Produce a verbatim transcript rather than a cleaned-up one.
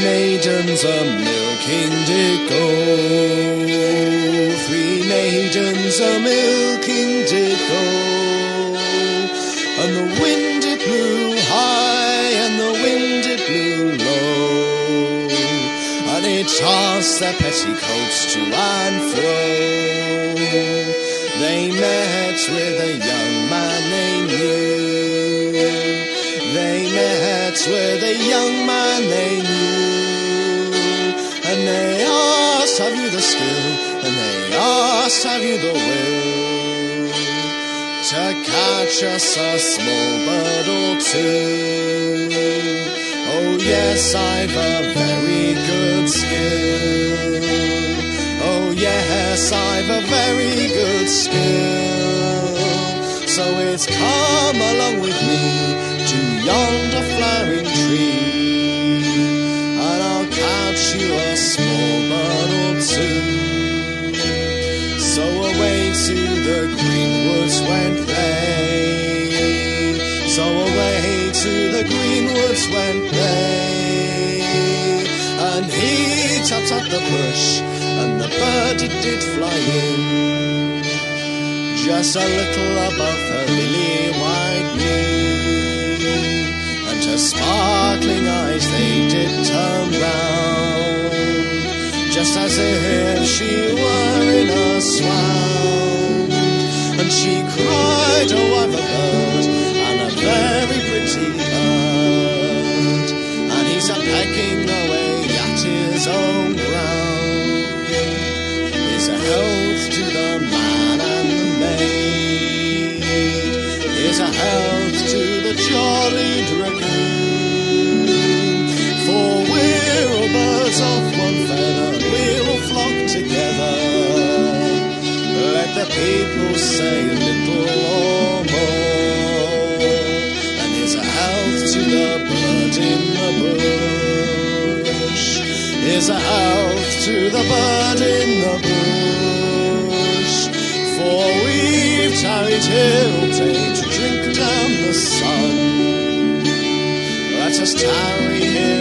maidens a milking did go, three maidens a milking did go, and the wind it blew high and the wind it blew low, and it tossed their petticoats to and fro. They met with a young man they knew, they met with a young man they knew, and they asked, have you the skill, and they asked, have you the will, to catch us a small bird or two? Oh yes, I've a very good skill, oh yes, I've a very good skill, so it's come along with me to yonder flowering tree, and I'll catch you a small bird or two. So away to the green woods went they, so away to the green woods went they, and he tapped at the bush, and the bird it did fly in, just a little above her lily white knee, and her sparkling eyes they did turn round, just as if she were in a swound, and she cried, oh I've a bird, and a very pretty bird, and he's a pecking away at his own ground. Here's a health to the man and the maid, here's a health to the jolly dragoon, for we're all birds of one feather, we'll all flock together, let the people say a little or more. And here's a health to the bird in the bush, here's a health to the bird in the bush, for we've tarried here all day to drink down the sun. Let us tarry here